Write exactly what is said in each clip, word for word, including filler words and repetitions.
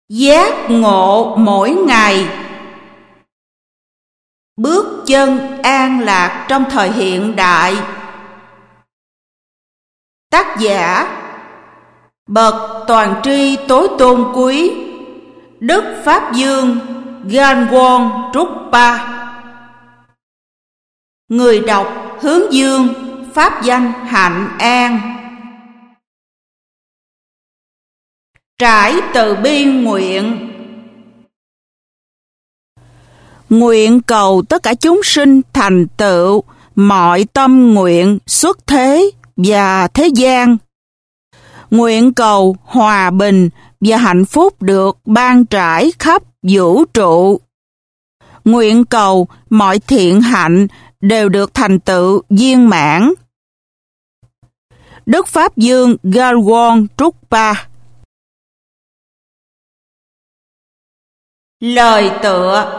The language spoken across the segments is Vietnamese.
Giác ngộ mỗi ngày. Bước chân an lạc trong thời hiện đại. Tác giả: bậc toàn tri tối tôn quý, Đức Pháp Dương Galwon Trungpa. Người đọc: Hướng Dương, pháp danh Hạnh An. Trải từ bi nguyện. Nguyện cầu tất cả chúng sinh thành tựu mọi tâm nguyện xuất thế và thế gian. Nguyện cầu hòa bình và hạnh phúc được ban trải khắp vũ trụ. Nguyện cầu mọi thiện hạnh đều được thành tựu viên mãn. Đức Pháp Dương Galwon Trungpa. Lời tựa.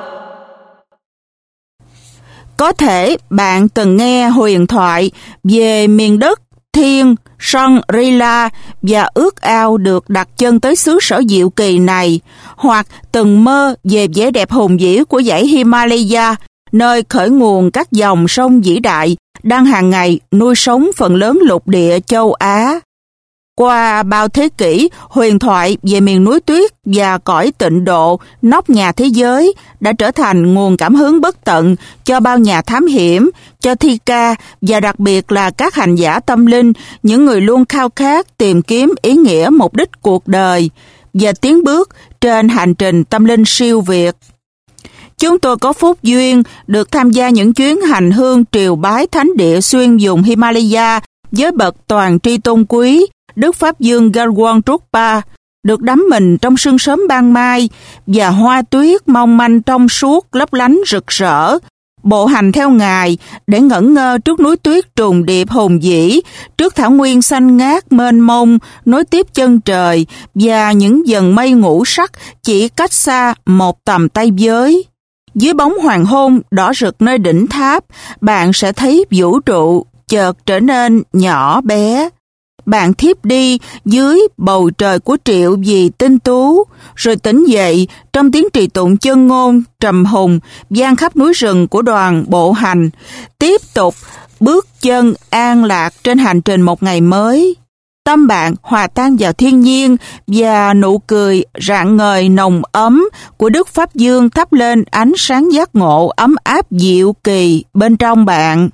Có thể bạn từng nghe huyền thoại về miền đất thiên Shangri-La và ước ao được đặt chân tới xứ sở diệu kỳ này, hoặc từng mơ về vẻ đẹp hùng vĩ của dãy Himalaya, nơi khởi nguồn các dòng sông vĩ đại đang hàng ngày nuôi sống phần lớn lục địa châu Á. Qua bao thế kỷ, huyền thoại về miền núi tuyết và cõi tịnh độ nóc nhà thế giới đã trở thành nguồn cảm hứng bất tận cho bao nhà thám hiểm, cho thi ca và đặc biệt là các hành giả tâm linh, những người luôn khao khát tìm kiếm ý nghĩa mục đích cuộc đời và tiến bước trên hành trình tâm linh siêu việt. Chúng tôi có phúc duyên được tham gia những chuyến hành hương triều bái thánh địa xuyên vùng Himalaya với bậc toàn tri tôn quý Đức Pháp Dương Galwon Trungpa, được đắm mình trong sương sớm ban mai và hoa tuyết mong manh trong suốt lấp lánh rực rỡ, bộ hành theo Ngài để ngẩn ngơ trước núi tuyết trùng điệp hùng vĩ, trước thảo nguyên xanh ngát mênh mông nối tiếp chân trời và những dần mây ngũ sắc chỉ cách xa một tầm tay với. Dưới bóng hoàng hôn đỏ rực nơi đỉnh tháp, bạn sẽ thấy vũ trụ chợt trở nên nhỏ bé. Bạn thiếp đi dưới bầu trời của triệu vì tinh tú, rồi tỉnh dậy trong tiếng trì tụng chân ngôn trầm hùng vang khắp núi rừng của đoàn bộ hành, tiếp tục bước chân an lạc trên hành trình một ngày mới. Tâm bạn hòa tan vào thiên nhiên và nụ cười rạng ngời nồng ấm của Đức Pháp Dương thắp lên ánh sáng giác ngộ ấm áp diệu kỳ bên trong bạn.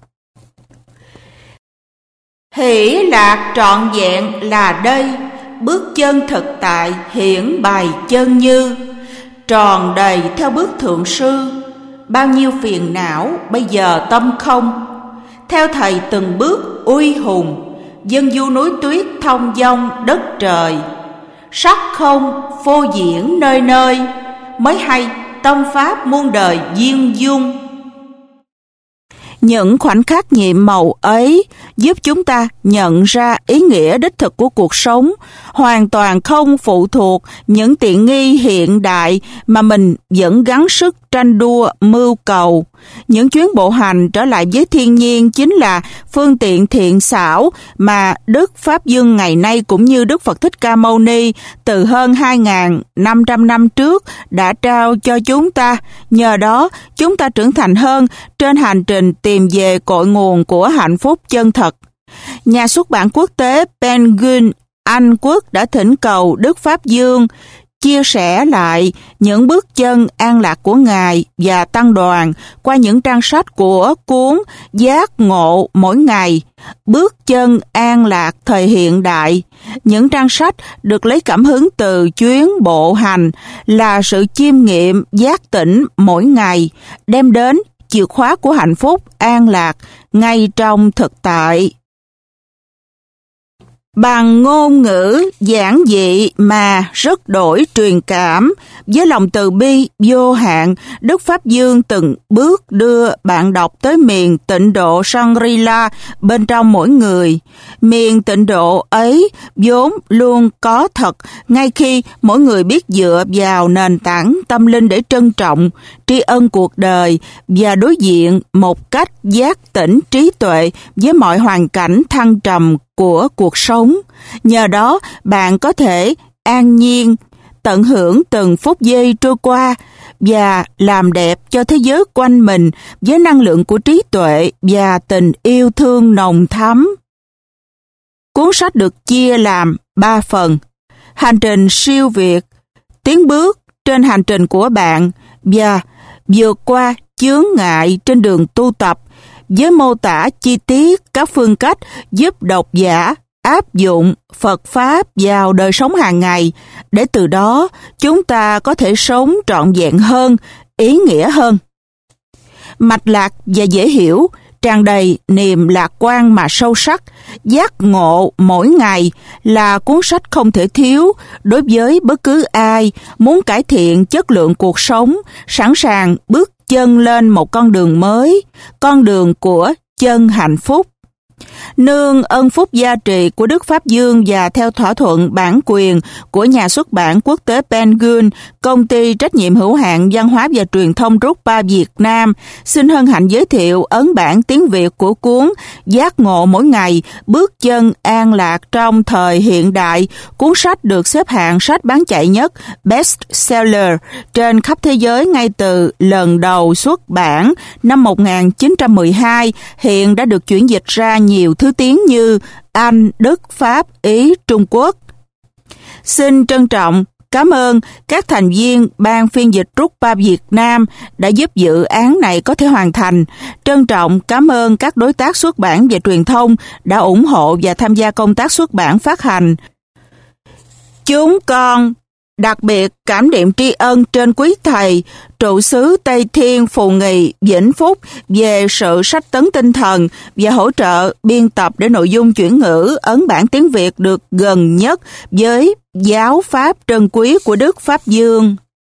Hỷ lạc trọn vẹn là đây, bước chân thực tại hiển bày chân như, tròn đầy theo bước thượng sư, bao nhiêu phiền não bây giờ tâm không. Theo thầy từng bước uy hùng, dân du núi tuyết thông dong đất trời, sắc không phô diễn nơi nơi, mới hay tâm pháp muôn đời duyên dung. Những khoảnh khắc nhiệm màu ấy giúp chúng ta nhận ra ý nghĩa đích thực của cuộc sống, hoàn toàn không phụ thuộc những tiện nghi hiện đại mà mình vẫn gắng sức tranh đua mưu cầu. Những chuyến bộ hành trở lại với thiên nhiên chính là phương tiện thiện xảo mà Đức Pháp Dương ngày nay cũng như Đức Phật Thích Ca Mâu Ni từ hơn hai nghìn năm trăm năm trước đã trao cho chúng ta. Nhờ đó, chúng ta trưởng thành hơn trên hành trình tìm về cội nguồn của hạnh phúc chân thật. Nhà xuất bản quốc tế Penguin Anh Quốc đã thỉnh cầu Đức Pháp Dương chia sẻ lại những bước chân an lạc của Ngài và Tăng đoàn qua những trang sách của cuốn Giác ngộ mỗi ngày, bước chân an lạc thời hiện đại. Những trang sách được lấy cảm hứng từ chuyến bộ hành là sự chiêm nghiệm giác tỉnh mỗi ngày, đem đến chìa khóa của hạnh phúc an lạc ngay trong thực tại. Bằng ngôn ngữ giản dị mà rất đổi truyền cảm, với lòng từ bi vô hạn, Đức Pháp Dương từng bước đưa bạn đọc tới miền tịnh độ Shangri-La bên trong mỗi người. Miền tịnh độ ấy vốn luôn có thật, ngay khi mỗi người biết dựa vào nền tảng tâm linh để trân trọng, tri ân cuộc đời và đối diện một cách giác tỉnh trí tuệ với mọi hoàn cảnh thăng trầm của cuộc sống. Nhờ đó, bạn có thể an nhiên tận hưởng từng phút giây trôi qua và làm đẹp cho thế giới quanh mình với năng lượng của trí tuệ và tình yêu thương nồng thắm. Cuốn sách được chia làm ba phần: hành trình siêu việt, tiến bước trên hành trình của bạn và vượt qua chướng ngại trên đường tu tập, với mô tả chi tiết các phương cách giúp độc giả áp dụng Phật Pháp vào đời sống hàng ngày, để từ đó chúng ta có thể sống trọn vẹn hơn, ý nghĩa hơn. Mạch lạc và dễ hiểu, tràn đầy niềm lạc quan mà sâu sắc, giác ngộ mỗi ngày là cuốn sách không thể thiếu đối với bất cứ ai muốn cải thiện chất lượng cuộc sống, sẵn sàng bước chân lên một con đường mới, con đường của chân hạnh phúc. Nương ân phúc gia trị của Đức Pháp Dương và theo thỏa thuận bản quyền của nhà xuất bản quốc tế Penguin, công ty trách nhiệm hữu hạn văn hóa và truyền thông Rupa Việt Nam xin hân hạnh giới thiệu ấn bản tiếng Việt của cuốn Giác ngộ mỗi ngày, bước chân an lạc trong thời hiện đại. Cuốn sách được xếp hạng sách bán chạy nhất Best Seller trên khắp thế giới ngay từ lần đầu xuất bản năm một nghìn chín trăm mười hai, hiện đã được chuyển dịch ra nhiều thứ tiếng như Anh, Đức, Pháp, Ý, Trung Quốc. Xin trân trọng cảm ơn các thành viên ban phiên dịch Rupa Việt Nam đã giúp dự án này có thể hoàn thành. Trân trọng cảm ơn các đối tác xuất bản và truyền thông đã ủng hộ và tham gia công tác xuất bản phát hành. Chúng con đặc biệt cảm niệm tri ân trên quý thầy trụ xứ Tây Thiên, Phù Nghì, Vĩnh Phúc về sự sách tấn tinh thần và hỗ trợ biên tập để nội dung chuyển ngữ ấn bản tiếng Việt được gần nhất với giáo pháp trân quý của Đức Pháp Dương.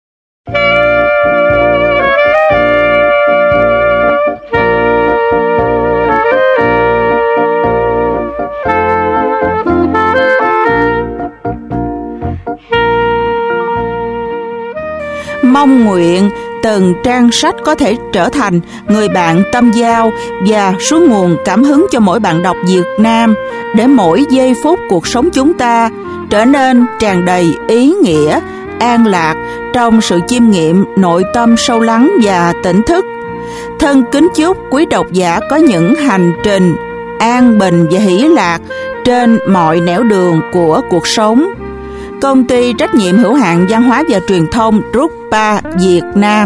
Mong nguyện từng trang sách có thể trở thành người bạn tâm giao và suối nguồn cảm hứng cho mỗi bạn đọc Việt Nam, để mỗi giây phút cuộc sống chúng ta trở nên tràn đầy ý nghĩa, an lạc trong sự chiêm nghiệm nội tâm sâu lắng và tỉnh thức. Thân kính chúc quý độc giả có những hành trình an bình và hỷ lạc trên mọi nẻo đường của cuộc sống. Công ty trách nhiệm hữu hạn văn hóa và truyền thông Rupa Việt Nam.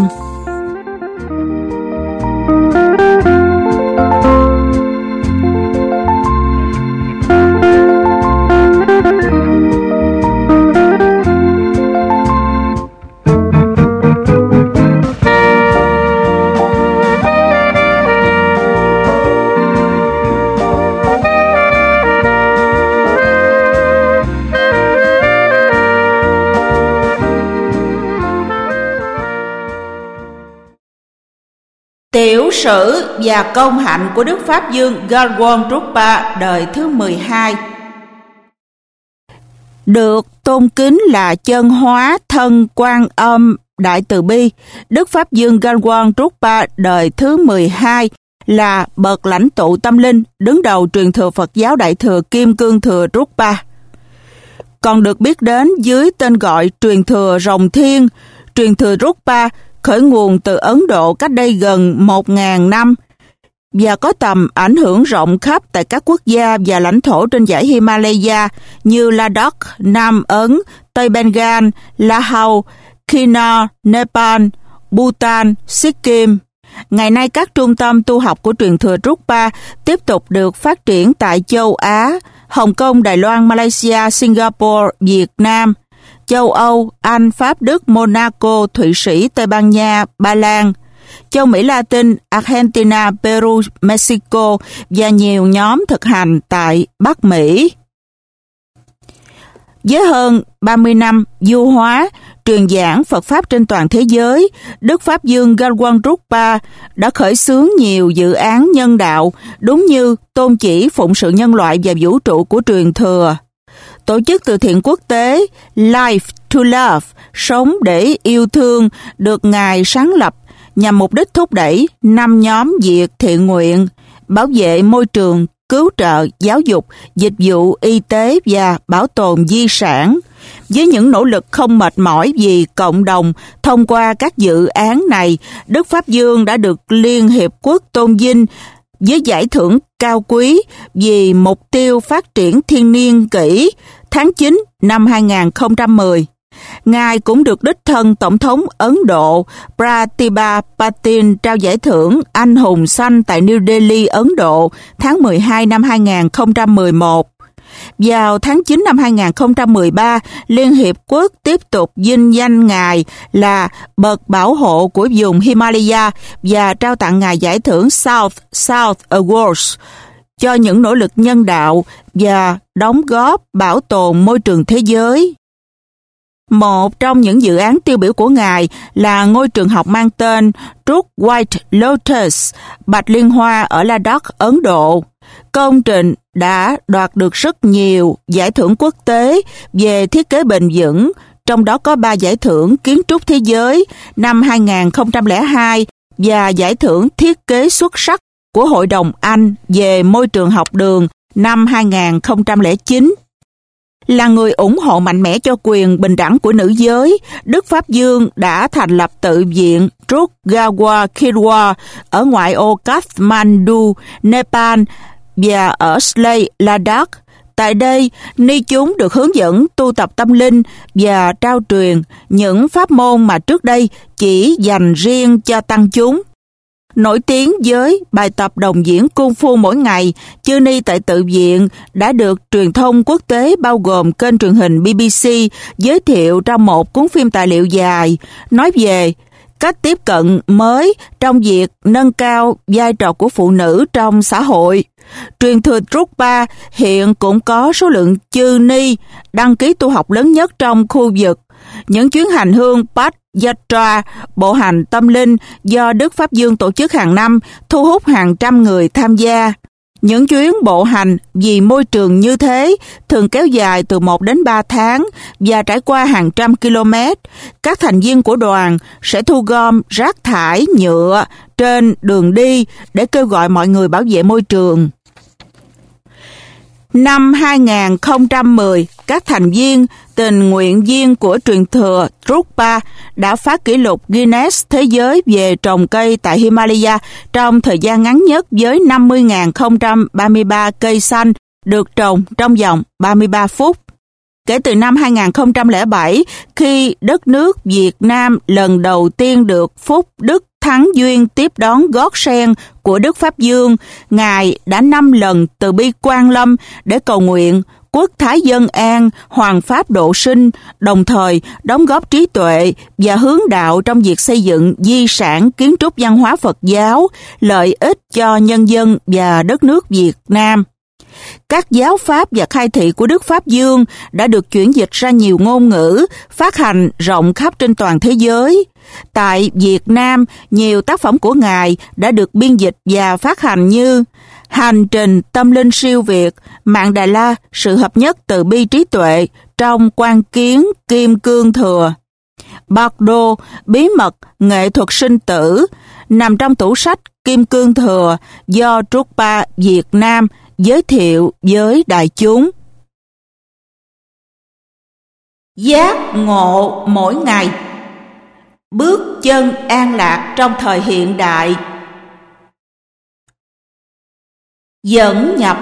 Tiểu sử và công hạnh của Đức Pháp Dương Galwan Rupa đời thứ mười hai. Được tôn kính là chân hóa thân Quan Âm Đại Từ Bi, Đức Pháp Dương Galwan Rupa đời thứ mười hai là bậc lãnh tụ tâm linh đứng đầu truyền thừa Phật giáo Đại thừa Kim Cương Thừa Rupa. Còn được biết đến dưới tên gọi truyền thừa Rồng Thiên, truyền thừa Rupa khởi nguồn từ Ấn Độ cách đây gần một nghìn năm và có tầm ảnh hưởng rộng khắp tại các quốc gia và lãnh thổ trên dãy Himalaya như Ladakh, Nam Ấn, Tây Bengal, Laos, Kinnar, Nepal, Bhutan, Sikkim. Ngày nay các trung tâm tu học của truyền thừa Rupa tiếp tục được phát triển tại châu Á, Hồng Kông, Đài Loan, Malaysia, Singapore, Việt Nam, châu Âu, Anh, Pháp, Đức, Monaco, Thụy Sĩ, Tây Ban Nha, Ba Lan, châu Mỹ Latin, Argentina, Peru, Mexico và nhiều nhóm thực hành tại Bắc Mỹ. Với hơn ba mươi năm du hóa, truyền giảng Phật Pháp trên toàn thế giới, Đức Pháp Dương Galwan Rupa đã khởi xướng nhiều dự án nhân đạo đúng như tôn chỉ phụng sự nhân loại và vũ trụ của truyền thừa. Tổ chức từ thiện quốc tế Life to Love, sống để yêu thương, được Ngài sáng lập nhằm mục đích thúc đẩy năm nhóm việc thiện nguyện, bảo vệ môi trường, cứu trợ, giáo dục, dịch vụ y tế và bảo tồn di sản. Với những nỗ lực không mệt mỏi vì cộng đồng thông qua các dự án này, Đức Pháp Dương đã được Liên Hiệp Quốc tôn vinh với giải thưởng cao quý vì mục tiêu phát triển thiên niên kỷ tháng chín năm hai nghìn không trăm mười. Ngài cũng được đích thân Tổng thống Ấn Độ Pratibha Patil trao giải thưởng Anh hùng xanh tại New Delhi, Ấn Độ tháng mười hai năm hai nghìn không trăm mười một. Vào tháng chín năm hai nghìn không trăm mười ba, Liên Hiệp Quốc tiếp tục vinh danh Ngài là bậc bảo hộ của vùng Himalaya và trao tặng Ngài giải thưởng South South Awards cho những nỗ lực nhân đạo và đóng góp bảo tồn môi trường thế giới. Một trong những dự án tiêu biểu của Ngài là ngôi trường học mang tên Trúc White Lotus, Bạch Liên Hoa ở Ladakh, Ấn Độ. Công trình đã đoạt được rất nhiều giải thưởng quốc tế về thiết kế bền vững, trong đó có ba giải thưởng kiến trúc thế giới năm hai nghìn không trăm lẻ hai và giải thưởng thiết kế xuất sắc của Hội đồng Anh về môi trường học đường năm hai nghìn không trăm lẻ chín. Là người ủng hộ mạnh mẽ cho quyền bình đẳng của nữ giới, Đức Pháp Dương đã thành lập tự viện Trúc Gawa Kirwa ở ngoại ô Kathmandu, Nepal và ở Slay, Ladakh. Tại đây, ni chúng được hướng dẫn tu tập tâm linh và trao truyền những pháp môn mà trước đây chỉ dành riêng cho tăng chúng. Nổi tiếng với bài tập đồng diễn Kung Fu mỗi ngày, chư ni tại tự viện đã được truyền thông quốc tế bao gồm kênh truyền hình B B C giới thiệu trong một cuốn phim tài liệu dài nói về cách tiếp cận mới trong việc nâng cao vai trò của phụ nữ trong xã hội. Truyền thừa Trungpa hiện cũng có số lượng chư ni đăng ký tu học lớn nhất trong khu vực. Những chuyến hành hương Path Yatra, bộ hành tâm linh do Đức Pháp Dương tổ chức hàng năm, thu hút hàng trăm người tham gia. Những chuyến bộ hành vì môi trường như thế thường kéo dài từ một đến ba tháng và trải qua hàng trăm km. Các thành viên của đoàn sẽ thu gom rác thải nhựa trên đường đi để kêu gọi mọi người bảo vệ môi trường. Năm hai nghìn không trăm mười, các thành viên tình nguyện viên của truyền thừa Trungpa đã phá kỷ lục Guinness Thế giới về trồng cây tại Himalaya trong thời gian ngắn nhất với năm mươi nghìn không trăm ba mươi ba cây xanh được trồng trong vòng ba mươi ba phút. Kể từ năm hai nghìn không trăm lẻ bảy, khi đất nước Việt Nam lần đầu tiên được Phúc Đức thắng duyên tiếp đón gót sen của Đức Pháp Dương, Ngài đã năm lần từ bi Quan Lâm để cầu nguyện quốc thái dân an, hoàng pháp độ sinh, đồng thời đóng góp trí tuệ và hướng đạo trong việc xây dựng di sản kiến trúc văn hóa Phật giáo, lợi ích cho nhân dân và đất nước Việt Nam. Các giáo pháp và khai thị của Đức Pháp Dương đã được chuyển dịch ra nhiều ngôn ngữ, phát hành rộng khắp trên toàn thế giới. Tại Việt Nam, nhiều tác phẩm của Ngài đã được biên dịch và phát hành như Hành trình tâm linh siêu việt, Mạng Đà La, sự hợp nhất từ bi trí tuệ trong quan kiến Kim Cương Thừa. Bardo, bí mật nghệ thuật sinh tử, nằm trong tủ sách Kim Cương Thừa do Trungpa Việt Nam giới thiệu với đại chúng. Giác ngộ mỗi ngày, bước chân an lạc trong thời hiện đại. Dẫn nhập.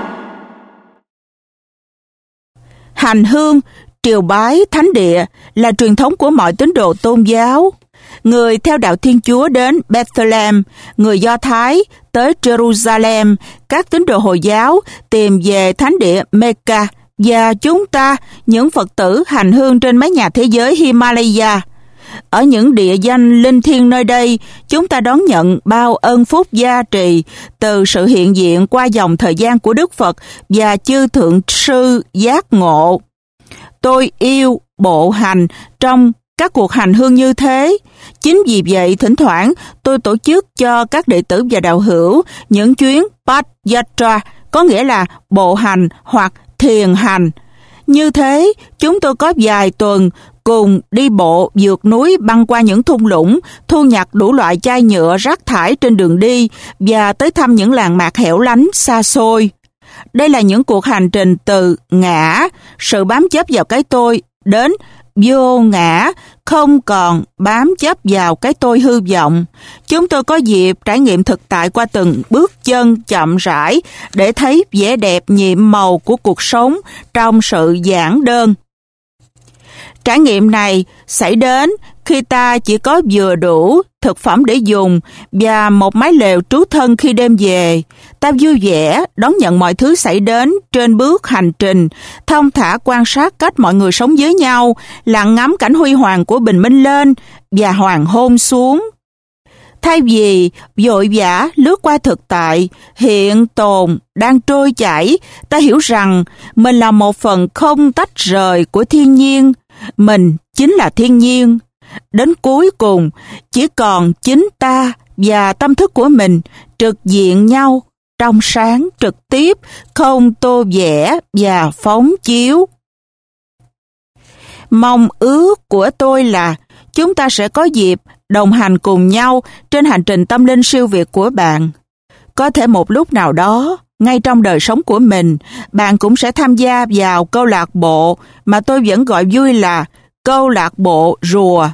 Hành hương, triều bái thánh địa là truyền thống của mọi tín đồ tôn giáo. Người theo đạo Thiên Chúa đến Bethlehem, người Do Thái tới Jerusalem, các tín đồ Hồi giáo tìm về thánh địa Mecca, và chúng ta, những Phật tử hành hương trên mái nhà thế giới Himalaya. Ở những địa danh linh thiêng nơi đây, chúng ta đón nhận bao ân phúc gia trì từ sự hiện diện qua dòng thời gian của Đức Phật và chư thượng sư giác ngộ. Tôi yêu bộ hành trong các cuộc hành hương như thế. Chính vì vậy, thỉnh thoảng tôi tổ chức cho các đệ tử và đạo hữu những chuyến Path Yatra, có nghĩa là bộ hành hoặc thiền hành. Như thế, chúng tôi có vài tuần cùng đi bộ vượt núi băng qua những thung lũng, thu nhặt đủ loại chai nhựa rác thải trên đường đi và tới thăm những làng mạc hẻo lánh xa xôi. Đây là những cuộc hành trình từ ngã, sự bám chấp vào cái tôi đến vô ngã, không còn bám chấp vào cái tôi hư vọng. Chúng tôi có dịp trải nghiệm thực tại qua từng bước chân chậm rãi để thấy vẻ đẹp nhiệm màu của cuộc sống trong sự giản đơn. Trải nghiệm này xảy đến khi ta chỉ có vừa đủ thực phẩm để dùng và một mái lều trú thân khi đêm về. Ta vui vẻ đón nhận mọi thứ xảy đến trên bước hành trình, thong thả quan sát cách mọi người sống với nhau, lặng ngắm cảnh huy hoàng của bình minh lên và hoàng hôn xuống. Thay vì vội vã lướt qua thực tại, hiện tồn đang trôi chảy, ta hiểu rằng mình là một phần không tách rời của thiên nhiên. Mình chính là thiên nhiên. Đến cuối cùng, chỉ còn chính ta và tâm thức của mình trực diện nhau, trong sáng trực tiếp, không tô vẽ và phóng chiếu. Mong ước của tôi là chúng ta sẽ có dịp đồng hành cùng nhau trên hành trình tâm linh siêu việt của bạn. Có thể một lúc nào đó, ngay trong đời sống của mình, bạn cũng sẽ tham gia vào câu lạc bộ mà tôi vẫn gọi vui là câu lạc bộ rùa.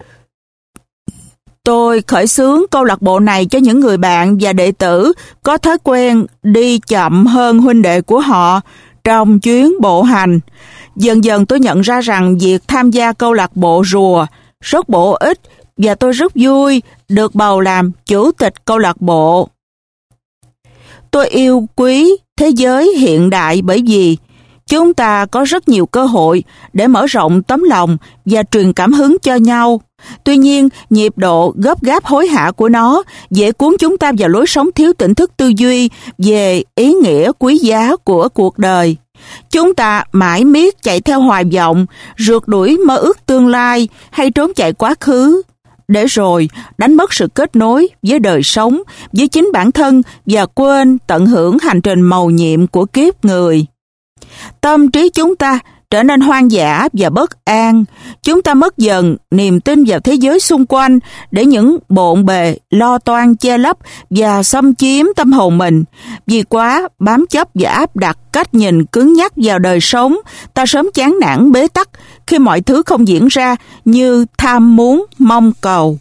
Tôi khởi xướng câu lạc bộ này cho những người bạn và đệ tử có thói quen đi chậm hơn huynh đệ của họ trong chuyến bộ hành. Dần dần tôi nhận ra rằng việc tham gia câu lạc bộ rùa rất bổ ích và tôi rất vui được bầu làm chủ tịch câu lạc bộ. Tôi yêu quý thế giới hiện đại bởi vì chúng ta có rất nhiều cơ hội để mở rộng tấm lòng và truyền cảm hứng cho nhau. Tuy nhiên, nhịp độ gấp gáp hối hả của nó dễ cuốn chúng ta vào lối sống thiếu tỉnh thức tư duy về ý nghĩa quý giá của cuộc đời. Chúng ta mãi miết chạy theo hoài vọng, rượt đuổi mơ ước tương lai hay trốn chạy quá khứ, để rồi đánh mất sự kết nối với đời sống, với chính bản thân và quên tận hưởng hành trình mầu nhiệm của kiếp người. Tâm trí chúng ta trở nên hoang dã và bất an. Chúng ta mất dần niềm tin vào thế giới xung quanh để những bộn bề lo toan che lấp và xâm chiếm tâm hồn mình. Vì quá bám chấp và áp đặt cách nhìn cứng nhắc vào đời sống, ta sớm chán nản bế tắc khi mọi thứ không diễn ra như tham muốn mong cầu.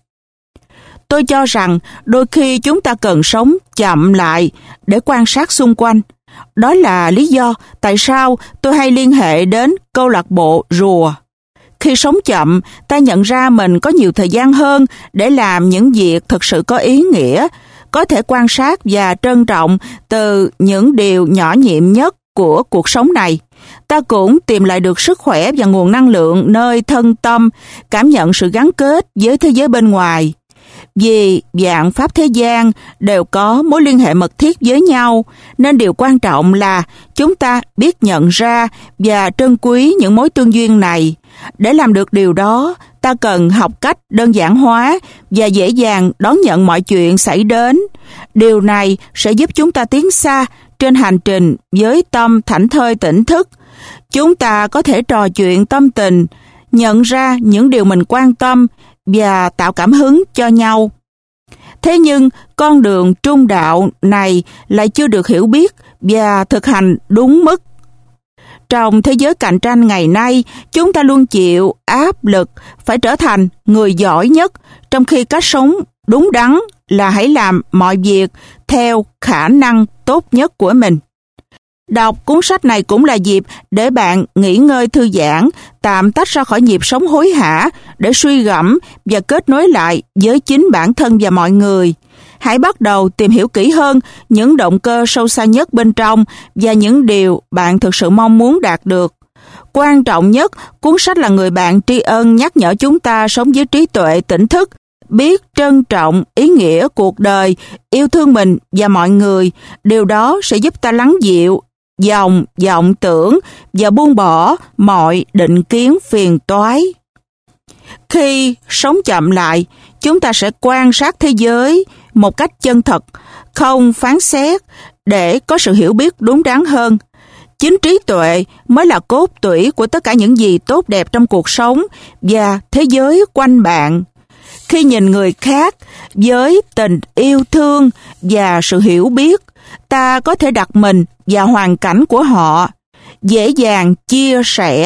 Tôi cho rằng đôi khi chúng ta cần sống chậm lại để quan sát xung quanh. Đó là lý do tại sao tôi hay liên hệ đến câu lạc bộ rùa. Khi sống chậm, ta nhận ra mình có nhiều thời gian hơn để làm những việc thực sự có ý nghĩa, có thể quan sát và trân trọng từ những điều nhỏ nhiệm nhất của cuộc sống này. Ta cũng tìm lại được sức khỏe và nguồn năng lượng nơi thân tâm, cảm nhận sự gắn kết với thế giới bên ngoài. Vì vạn pháp thế gian đều có mối liên hệ mật thiết với nhau, nên điều quan trọng là chúng ta biết nhận ra và trân quý những mối tương duyên này. Để làm được điều đó, ta cần học cách đơn giản hóa và dễ dàng đón nhận mọi chuyện xảy đến. Điều này sẽ giúp chúng ta tiến xa trên hành trình với tâm thảnh thơi tỉnh thức. Chúng ta có thể trò chuyện tâm tình, nhận ra những điều mình quan tâm và tạo cảm hứng cho nhau. Thế nhưng, con đường trung đạo này lại chưa được hiểu biết và thực hành đúng mức. Trong thế giới cạnh tranh ngày nay, chúng ta luôn chịu áp lực phải trở thành người giỏi nhất, trong khi cách sống đúng đắn là hãy làm mọi việc theo khả năng tốt nhất của mình. Đọc cuốn sách này cũng là dịp để bạn nghỉ ngơi thư giãn, tạm tách ra khỏi nhịp sống hối hả để suy gẫm và kết nối lại với chính bản thân và mọi người. Hãy bắt đầu tìm hiểu kỹ hơn những động cơ sâu xa nhất bên trong và những điều bạn thực sự mong muốn đạt được. Quan trọng nhất, cuốn sách là người bạn tri ân nhắc nhở chúng ta sống với trí tuệ tỉnh thức, biết trân trọng ý nghĩa cuộc đời, yêu thương mình và mọi người. Điều đó sẽ giúp ta lắng dịu dòng vọng tưởng và buông bỏ mọi định kiến phiền toái. Khi sống chậm lại, chúng ta sẽ quan sát thế giới một cách chân thật, không phán xét, để có sự hiểu biết đúng đắn hơn. Chính trí tuệ mới là cốt tủy của tất cả những gì tốt đẹp trong cuộc sống và thế giới quanh bạn. Khi nhìn người khác với tình yêu thương và sự hiểu biết, ta có thể đặt mình vào hoàn cảnh của họ, dễ dàng chia sẻ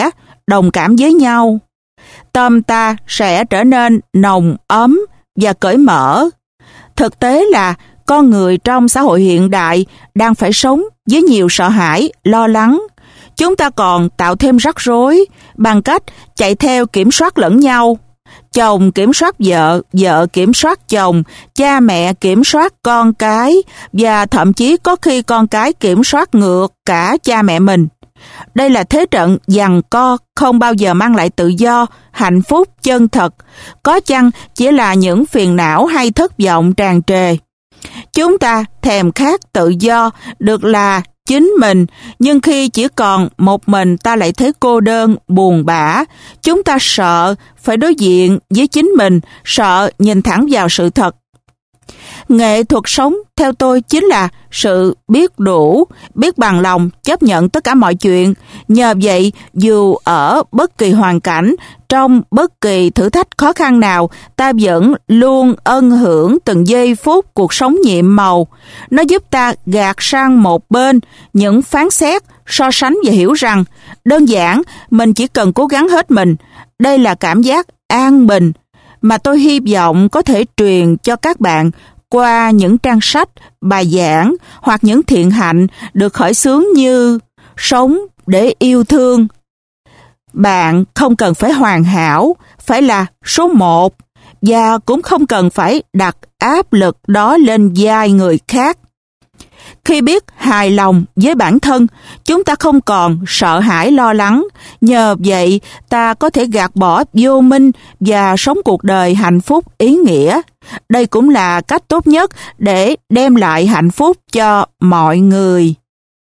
đồng cảm với nhau. Tâm ta sẽ trở nên nồng ấm và cởi mở. Thực tế là con người trong xã hội hiện đại đang phải sống với nhiều sợ hãi, lo lắng. Chúng ta còn tạo thêm rắc rối bằng cách chạy theo kiểm soát lẫn nhau. Chồng kiểm soát vợ, vợ kiểm soát chồng, cha mẹ kiểm soát con cái, và thậm chí có khi con cái kiểm soát ngược cả cha mẹ mình. Đây là thế trận giằng co không bao giờ mang lại tự do, hạnh phúc chân thật, có chăng chỉ là những phiền não hay thất vọng tràn trề. Chúng ta thèm khát tự do, được là chính mình, nhưng khi chỉ còn một mình ta lại thấy cô đơn, buồn bã. Chúng ta sợ phải đối diện với chính mình, sợ nhìn thẳng vào sự thật. Nghệ thuật sống theo tôi chính là sự biết đủ, biết bằng lòng chấp nhận tất cả mọi chuyện. Nhờ vậy, dù ở bất kỳ hoàn cảnh, trong bất kỳ thử thách khó khăn nào, ta vẫn luôn ân hưởng từng giây phút cuộc sống nhiệm màu. Nó giúp ta gạt sang một bên những phán xét, so sánh và hiểu rằng đơn giản mình chỉ cần cố gắng hết mình. Đây là cảm giác an bình mà tôi hy vọng có thể truyền cho các bạn qua những trang sách, bài giảng hoặc những thiện hạnh được khởi xướng như Sống để yêu thương. Bạn không cần phải hoàn hảo, phải là số một, và cũng không cần phải đặt áp lực đó lên vai người khác. Khi biết hài lòng với bản thân, chúng ta không còn sợ hãi lo lắng. Nhờ vậy, ta có thể gạt bỏ vô minh và sống cuộc đời hạnh phúc ý nghĩa. Đây cũng là cách tốt nhất để đem lại hạnh phúc cho mọi người.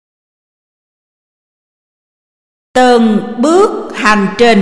Từng bước hành trình.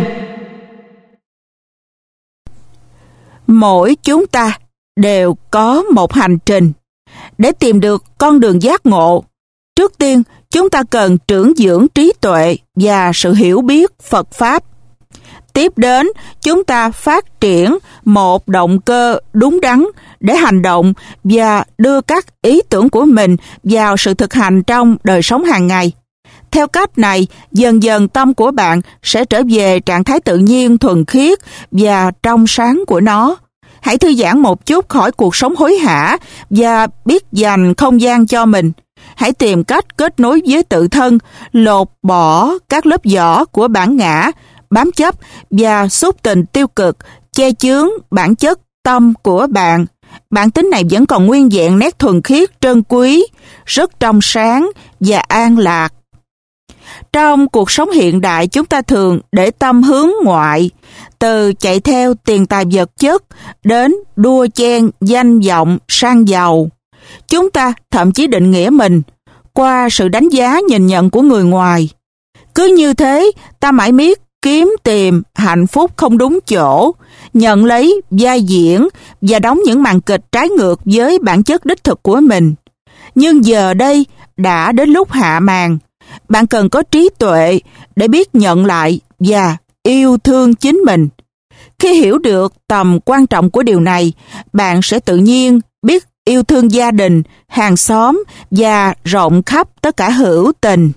Mỗi chúng ta đều có một hành trình. Để tìm được con đường giác ngộ, trước tiên chúng ta cần trưởng dưỡng trí tuệ và sự hiểu biết Phật Pháp. Tiếp đến, chúng ta phát triển một động cơ đúng đắn để hành động và đưa các ý tưởng của mình vào sự thực hành trong đời sống hàng ngày. Theo cách này, dần dần tâm của bạn sẽ trở về trạng thái tự nhiên, thuần khiết và trong sáng của nó. Hãy thư giãn một chút khỏi cuộc sống hối hả và biết dành không gian cho mình. Hãy tìm cách kết nối với tự thân, lột bỏ các lớp vỏ của bản ngã, bám chấp và xúc tình tiêu cực, che chướng bản chất tâm của bạn. Bản tính này vẫn còn nguyên vẹn nét thuần khiết, trân quý, rất trong sáng và an lạc. Trong cuộc sống hiện đại, chúng ta thường để tâm hướng ngoại, từ chạy theo tiền tài vật chất đến đua chen danh vọng sang giàu. Chúng ta thậm chí định nghĩa mình qua sự đánh giá nhìn nhận của người ngoài. Cứ như thế, ta mãi miết kiếm tìm hạnh phúc không đúng chỗ, nhận lấy vai diễn và đóng những màn kịch trái ngược với bản chất đích thực của mình. Nhưng giờ đây đã đến lúc hạ màn. Bạn cần có trí tuệ để biết nhận lại và yêu thương chính mình. Khi hiểu được tầm quan trọng của điều này, bạn sẽ tự nhiên biết yêu thương gia đình, hàng xóm và rộng khắp tất cả hữu tình.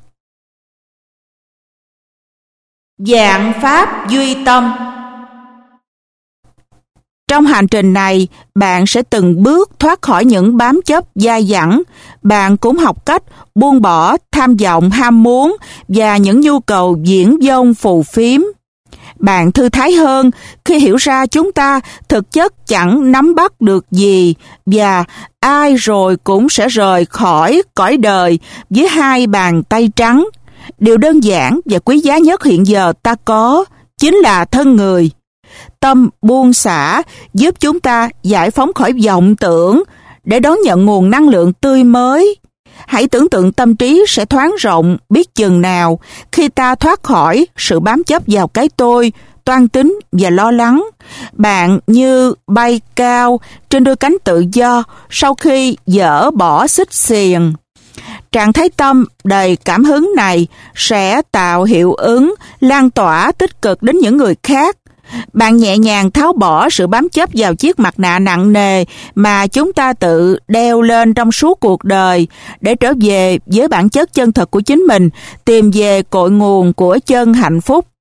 Vạn pháp duy tâm. Trong hành trình này, bạn sẽ từng bước thoát khỏi những bám chấp dai dẳng. Bạn cũng học cách buông bỏ tham vọng, ham muốn và những nhu cầu diễn vông phù phiếm. Bạn thư thái hơn khi hiểu ra chúng ta thực chất chẳng nắm bắt được gì và ai rồi cũng sẽ rời khỏi cõi đời với hai bàn tay trắng. Điều đơn giản và quý giá nhất hiện giờ ta có chính là thân người. Tâm buông xả giúp chúng ta giải phóng khỏi vọng tưởng để đón nhận nguồn năng lượng tươi mới. Hãy tưởng tượng tâm trí sẽ thoáng rộng biết chừng nào khi ta thoát khỏi sự bám chấp vào cái tôi, toan tính và lo lắng. Bạn như bay cao trên đôi cánh tự do sau khi dỡ bỏ xích xiềng. Trạng thái tâm đầy cảm hứng này sẽ tạo hiệu ứng lan tỏa tích cực đến những người khác. Bạn nhẹ nhàng tháo bỏ sự bám chấp vào chiếc mặt nạ nặng nề mà chúng ta tự đeo lên trong suốt cuộc đời để trở về với bản chất chân thật của chính mình, tìm về cội nguồn của chân hạnh phúc.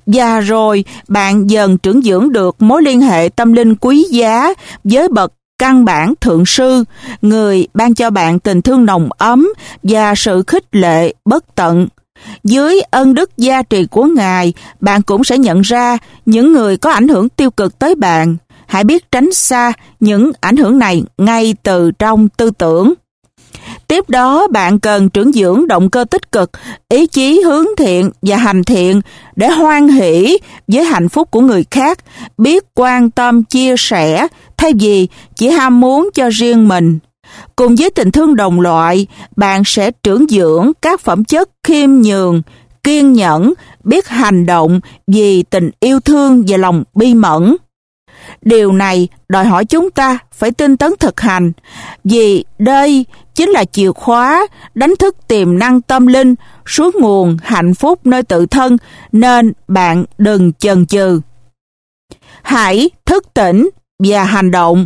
Và rồi bạn dần trưởng dưỡng được mối liên hệ tâm linh quý giá với bậc căn bản thượng sư, người ban cho bạn tình thương nồng ấm và sự khích lệ bất tận. Dưới ân đức gia trì của Ngài, bạn cũng sẽ nhận ra những người có ảnh hưởng tiêu cực tới bạn. Hãy biết tránh xa những ảnh hưởng này ngay từ trong tư tưởng. Tiếp đó, bạn cần trưởng dưỡng động cơ tích cực, ý chí hướng thiện và hành thiện để hoan hỷ với hạnh phúc của người khác, biết quan tâm chia sẻ thay vì chỉ ham muốn cho riêng mình. Cùng với tình thương đồng loại, bạn sẽ trưởng dưỡng các phẩm chất khiêm nhường, kiên nhẫn, biết hành động vì tình yêu thương và lòng bi mẫn. Điều này đòi hỏi chúng ta phải tinh tấn thực hành, vì đây chính là chìa khóa đánh thức tiềm năng tâm linh, suối nguồn hạnh phúc nơi tự thân, nên bạn đừng chần chừ. Hãy thức tỉnh và hành động.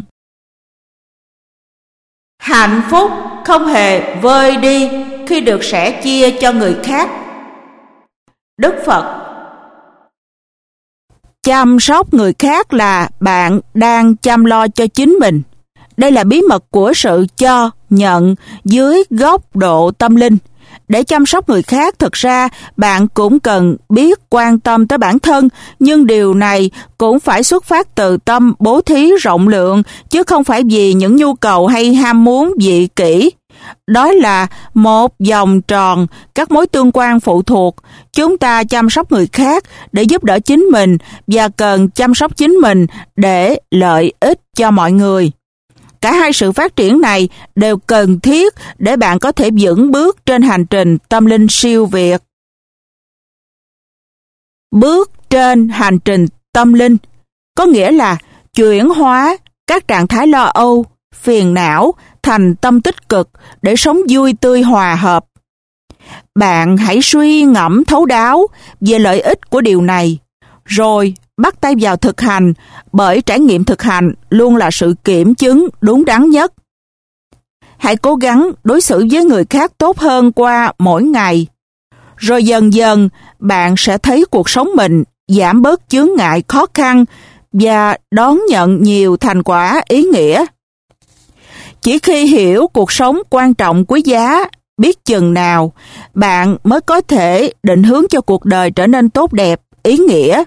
Hạnh phúc không hề vơi đi khi được sẻ chia cho người khác. Đức Phật: chăm sóc người khác là bạn đang chăm lo cho chính mình. Đây là bí mật của sự cho, nhận dưới góc độ tâm linh. Để chăm sóc người khác, thực ra bạn cũng cần biết quan tâm tới bản thân, nhưng điều này cũng phải xuất phát từ tâm bố thí rộng lượng, chứ không phải vì những nhu cầu hay ham muốn dị kỷ. Đó là một vòng tròn các mối tương quan phụ thuộc. Chúng ta chăm sóc người khác để giúp đỡ chính mình và cần chăm sóc chính mình để lợi ích cho mọi người. Cả hai sự phát triển này đều cần thiết để bạn có thể vững bước trên hành trình tâm linh siêu việt. Bước trên hành trình tâm linh có nghĩa là chuyển hóa các trạng thái lo âu, phiền não thành tâm tích cực để sống vui tươi hòa hợp. Bạn hãy suy ngẫm thấu đáo về lợi ích của điều này, rồi bắt tay vào thực hành, bởi trải nghiệm thực hành luôn là sự kiểm chứng đúng đắn nhất. Hãy cố gắng đối xử với người khác tốt hơn qua mỗi ngày, rồi dần dần bạn sẽ thấy cuộc sống mình giảm bớt chướng ngại khó khăn và đón nhận nhiều thành quả ý nghĩa. Chỉ khi hiểu cuộc sống quan trọng quý giá, biết chừng nào, bạn mới có thể định hướng cho cuộc đời trở nên tốt đẹp, ý nghĩa.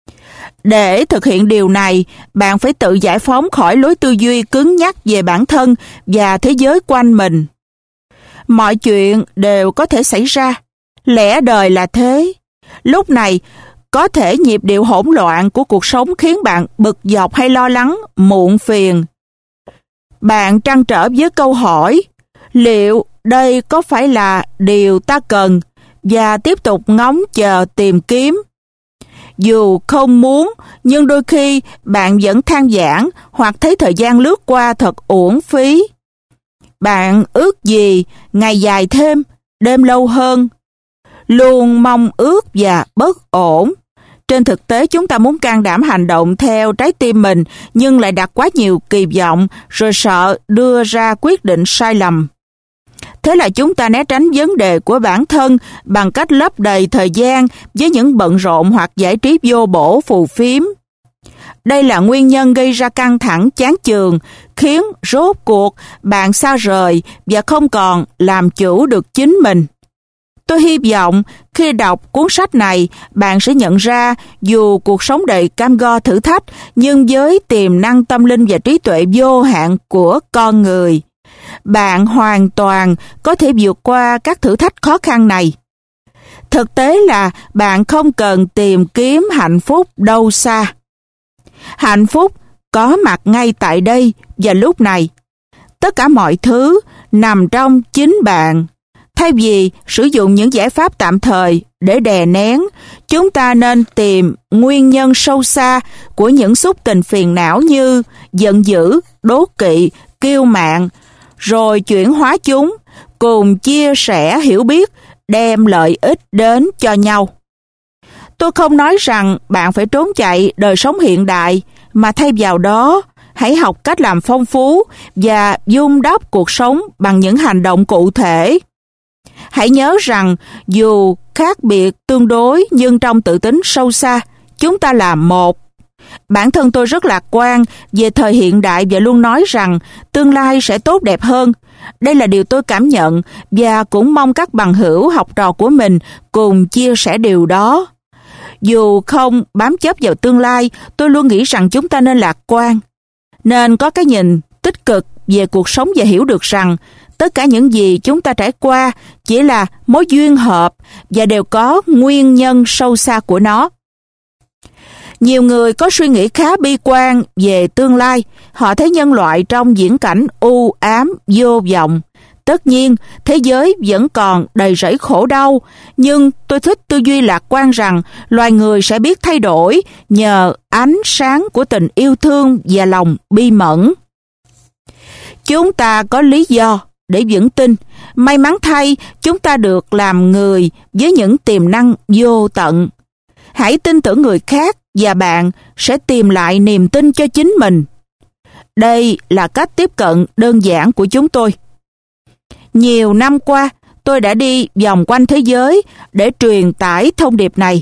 Để thực hiện điều này, bạn phải tự giải phóng khỏi lối tư duy cứng nhắc về bản thân và thế giới quanh mình. Mọi chuyện đều có thể xảy ra, lẽ đời là thế. Lúc này, có thể nhịp điệu hỗn loạn của cuộc sống khiến bạn bực dọc hay lo lắng, muộn phiền. Bạn trăn trở với câu hỏi, liệu đây có phải là điều ta cần, và tiếp tục ngóng chờ tìm kiếm. Dù không muốn, nhưng đôi khi bạn vẫn than vãn hoặc thấy thời gian lướt qua thật uổng phí. Bạn ước gì ngày dài thêm, đêm lâu hơn, luôn mong ước và bất ổn. Trên thực tế, chúng ta muốn can đảm hành động theo trái tim mình, nhưng lại đặt quá nhiều kỳ vọng, rồi sợ đưa ra quyết định sai lầm. Thế là chúng ta né tránh vấn đề của bản thân bằng cách lấp đầy thời gian với những bận rộn hoặc giải trí vô bổ phù phiếm. Đây là nguyên nhân gây ra căng thẳng chán chường, khiến rốt cuộc bạn xa rời và không còn làm chủ được chính mình. Tôi hy vọng khi đọc cuốn sách này, bạn sẽ nhận ra dù cuộc sống đầy cam go thử thách, nhưng với tiềm năng tâm linh và trí tuệ vô hạn của con người, bạn hoàn toàn có thể vượt qua các thử thách khó khăn này. Thực tế là bạn không cần tìm kiếm hạnh phúc đâu xa. Hạnh phúc có mặt ngay tại đây và lúc này. Tất cả mọi thứ nằm trong chính bạn. Thay vì sử dụng những giải pháp tạm thời để đè nén, chúng ta nên tìm nguyên nhân sâu xa của những xúc tình phiền não như giận dữ, đố kỵ, kiêu mạn, rồi chuyển hóa chúng, cùng chia sẻ hiểu biết, đem lợi ích đến cho nhau. Tôi không nói rằng bạn phải trốn chạy đời sống hiện đại, mà thay vào đó, hãy học cách làm phong phú và vun đắp cuộc sống bằng những hành động cụ thể. Hãy nhớ rằng dù khác biệt tương đối nhưng trong tự tính sâu xa, chúng ta là một. Bản thân tôi rất lạc quan về thời hiện đại và luôn nói rằng tương lai sẽ tốt đẹp hơn. Đây là điều tôi cảm nhận và cũng mong các bằng hữu học trò của mình cùng chia sẻ điều đó. Dù không bám chấp vào tương lai, tôi luôn nghĩ rằng chúng ta nên lạc quan, nên có cái nhìn tích cực về cuộc sống và hiểu được rằng tất cả những gì chúng ta trải qua chỉ là mối duyên hợp và đều có nguyên nhân sâu xa của nó. Nhiều người có suy nghĩ khá bi quan về tương lai. Họ thấy nhân loại trong viễn cảnh u ám, vô vọng. Tất nhiên, thế giới vẫn còn đầy rẫy khổ đau, nhưng tôi thích tư duy lạc quan rằng loài người sẽ biết thay đổi nhờ ánh sáng của tình yêu thương và lòng bi mẫn. Chúng ta có lý do để vững tin. May mắn thay, chúng ta được làm người với những tiềm năng vô tận. Hãy tin tưởng người khác và bạn sẽ tìm lại niềm tin cho chính mình. Đây là cách tiếp cận đơn giản của chúng tôi. Nhiều năm qua, tôi đã đi vòng quanh thế giới để truyền tải thông điệp này.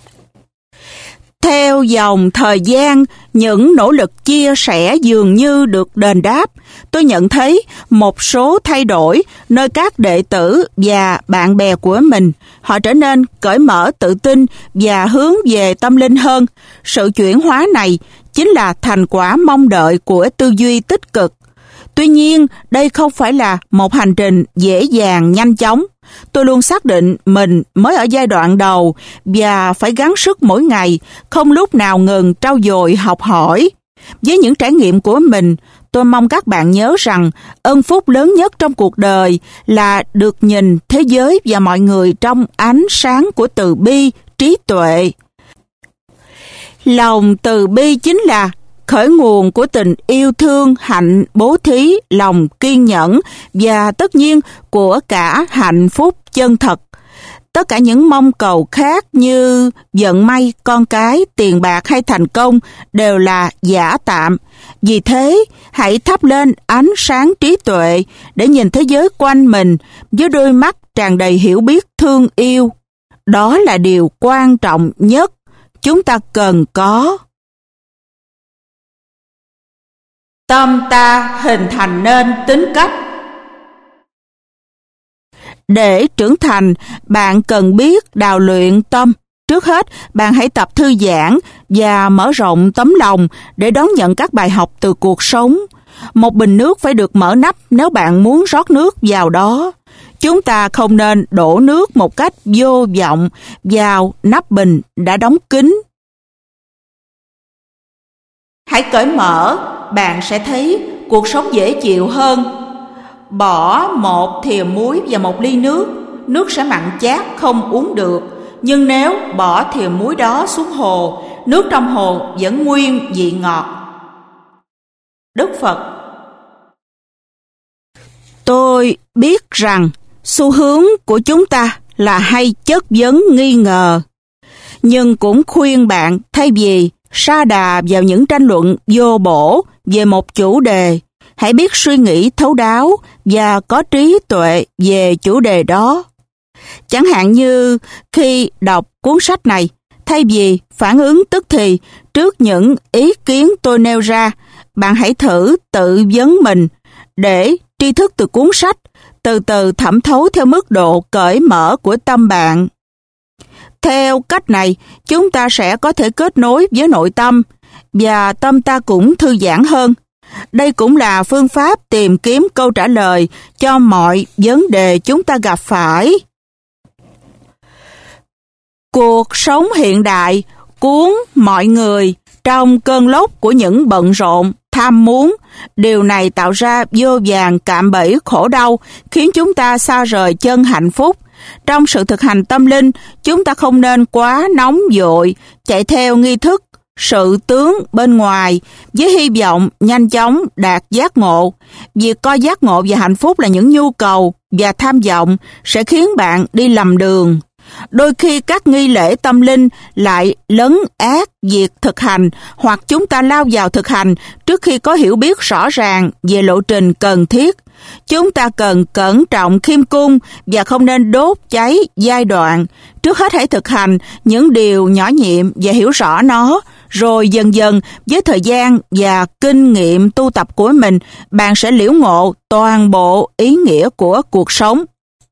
Theo dòng thời gian, những nỗ lực chia sẻ dường như được đền đáp. Tôi nhận thấy một số thay đổi nơi các đệ tử và bạn bè của mình. Họ trở nên cởi mở, tự tin và hướng về tâm linh hơn. Sự chuyển hóa này chính là thành quả mong đợi của tư duy tích cực. Tuy nhiên, đây không phải là một hành trình dễ dàng, nhanh chóng. Tôi luôn xác định mình mới ở giai đoạn đầu và phải gắng sức mỗi ngày, không lúc nào ngừng trau dồi học hỏi. Với những trải nghiệm của mình, tôi mong các bạn nhớ rằng ân phúc lớn nhất trong cuộc đời là được nhìn thế giới và mọi người trong ánh sáng của từ bi, trí tuệ. Lòng từ bi chính là khởi nguồn của tình yêu thương, hạnh bố thí, lòng kiên nhẫn và tất nhiên của cả hạnh phúc chân thật. Tất cả những mong cầu khác như vận may, con cái, tiền bạc hay thành công đều là giả tạm. Vì thế, hãy thắp lên ánh sáng trí tuệ để nhìn thế giới quanh mình với đôi mắt tràn đầy hiểu biết, thương yêu. Đó là điều quan trọng nhất chúng ta cần có. Tâm ta hình thành nên tính cách. Để trưởng thành, bạn cần biết đào luyện tâm. Trước hết, bạn hãy tập thư giãn và mở rộng tấm lòng để đón nhận các bài học từ cuộc sống. Một bình nước phải được mở nắp nếu bạn muốn rót nước vào đó. Chúng ta không nên đổ nước một cách vô vọng vào nắp bình đã đóng kín. Hãy cởi mở, bạn sẽ thấy cuộc sống dễ chịu hơn. Bỏ một thìa muối vào một ly nước, nước sẽ mặn chát không uống được. Nhưng nếu bỏ thìa muối đó xuống hồ, nước trong hồ vẫn nguyên vị ngọt. Đức Phật. Tôi biết rằng xu hướng của chúng ta là hay chất vấn nghi ngờ, nhưng cũng khuyên bạn thay vì sa đà vào những tranh luận vô bổ về một chủ đề, hãy biết suy nghĩ thấu đáo và có trí tuệ về chủ đề đó. Chẳng hạn như khi đọc cuốn sách này, thay vì phản ứng tức thì trước những ý kiến tôi nêu ra, bạn hãy thử tự vấn mình để tri thức từ cuốn sách từ từ thẩm thấu theo mức độ cởi mở của tâm bạn. Theo cách này, chúng ta sẽ có thể kết nối với nội tâm và tâm ta cũng thư giãn hơn. Đây cũng là phương pháp tìm kiếm câu trả lời cho mọi vấn đề chúng ta gặp phải. Cuộc sống hiện đại cuốn mọi người trong cơn lốc của những bận rộn, tham muốn. Điều này tạo ra vô vàn cạm bẫy khổ đau, khiến chúng ta xa rời chân hạnh phúc. Trong sự thực hành tâm linh, chúng ta không nên quá nóng vội, chạy theo nghi thức, sự tướng bên ngoài, với hy vọng nhanh chóng đạt giác ngộ. Việc coi giác ngộ và hạnh phúc là những nhu cầu và tham vọng sẽ khiến bạn đi lầm đường. Đôi khi các nghi lễ tâm linh lại lấn át việc thực hành, hoặc chúng ta lao vào thực hành trước khi có hiểu biết rõ ràng về lộ trình cần thiết. Chúng ta cần cẩn trọng khiêm cung và không nên đốt cháy giai đoạn. Trước hết hãy thực hành những điều nhỏ nhiệm và hiểu rõ nó, rồi dần dần với thời gian và kinh nghiệm tu tập của mình, bạn sẽ liễu ngộ toàn bộ ý nghĩa của cuộc sống.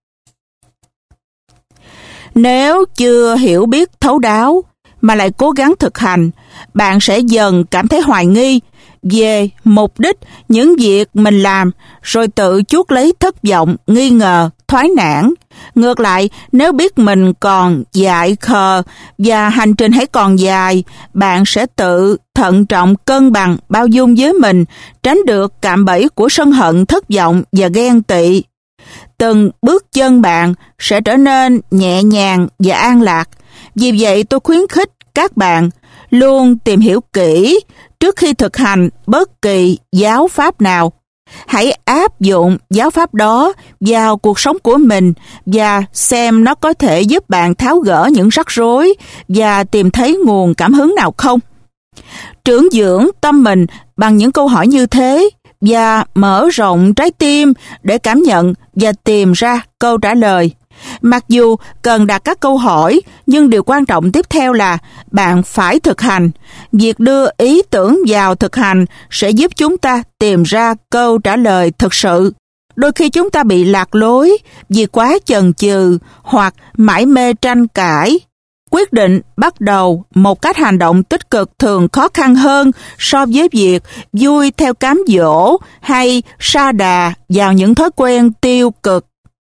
Nếu chưa hiểu biết thấu đáo mà lại cố gắng thực hành, bạn sẽ dần cảm thấy hoài nghi về mục đích những việc mình làm, rồi tự chuốc lấy thất vọng, nghi ngờ, thoái nản. Ngược lại, nếu biết mình còn dại khờ và hành trình hãy còn dài, bạn sẽ tự thận trọng, cân bằng, bao dung với mình, tránh được cạm bẫy của sân hận, thất vọng và ghen tị. Từng bước chân bạn sẽ trở nên nhẹ nhàng và an lạc. Vì vậy tôi khuyến khích các bạn luôn tìm hiểu kỹ trước khi thực hành bất kỳ giáo pháp nào. Hãy áp dụng giáo pháp đó vào cuộc sống của mình và xem nó có thể giúp bạn tháo gỡ những rắc rối và tìm thấy nguồn cảm hứng nào không. Trưởng dưỡng tâm mình bằng những câu hỏi như thế và mở rộng trái tim để cảm nhận và tìm ra câu trả lời. Mặc dù cần đặt các câu hỏi, nhưng điều quan trọng tiếp theo là bạn phải thực hành. Việc đưa ý tưởng vào thực hành sẽ giúp chúng ta tìm ra câu trả lời thực sự. Đôi khi chúng ta bị lạc lối vì quá chần chừ hoặc mải mê tranh cãi. Quyết định bắt đầu một cách hành động tích cực thường khó khăn hơn so với việc vui theo cám dỗ hay sa đà vào những thói quen tiêu cực.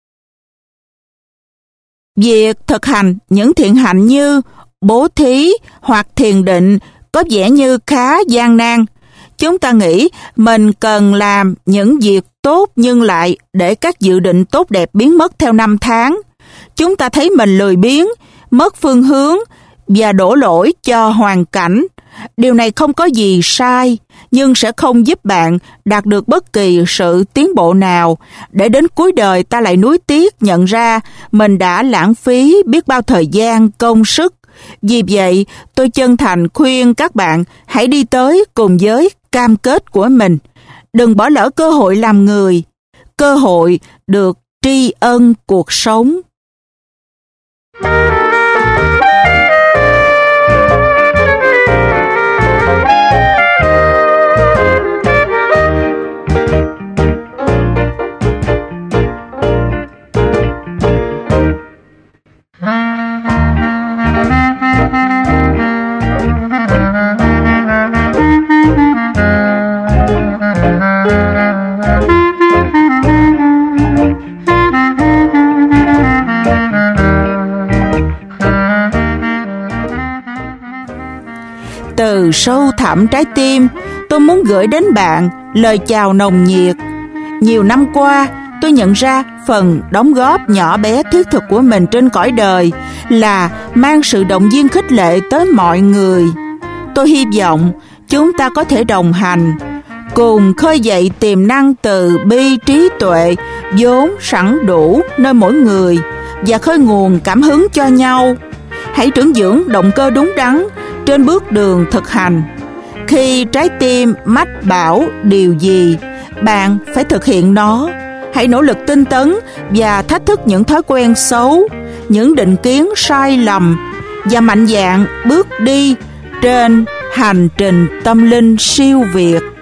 Việc thực hành những thiện hạnh như bố thí hoặc thiền định có vẻ như khá gian nan. Chúng ta nghĩ mình cần làm những việc tốt nhưng lại để các dự định tốt đẹp biến mất theo năm tháng. Chúng ta thấy mình lười biếng, mất phương hướng và đổ lỗi cho hoàn cảnh. Điều này không có gì sai, nhưng sẽ không giúp bạn đạt được bất kỳ sự tiến bộ nào, để đến cuối đời ta lại nuối tiếc nhận ra mình đã lãng phí biết bao thời gian, công sức. Vì vậy, tôi chân thành khuyên các bạn hãy đi tới cùng với cam kết của mình. Đừng bỏ lỡ cơ hội làm người, cơ hội được tri ân cuộc sống. Từ sâu thẳm trái tim, tôi muốn gửi đến bạn lời chào nồng nhiệt. Nhiều năm qua, tôi nhận ra phần đóng góp nhỏ bé thiết thực của mình trên cõi đời là mang sự động viên khích lệ tới mọi người. Tôi hy vọng chúng ta có thể đồng hành, cùng khơi dậy tiềm năng từ bi trí tuệ vốn sẵn đủ nơi mỗi người và khơi nguồn cảm hứng cho nhau. Hãy trưởng dưỡng động cơ đúng đắn trên bước đường thực hành. Khi trái tim mách bảo điều gì, bạn phải thực hiện nó. Hãy nỗ lực tinh tấn và thách thức những thói quen xấu, những định kiến sai lầm và mạnh dạn bước đi trên hành trình tâm linh siêu việt.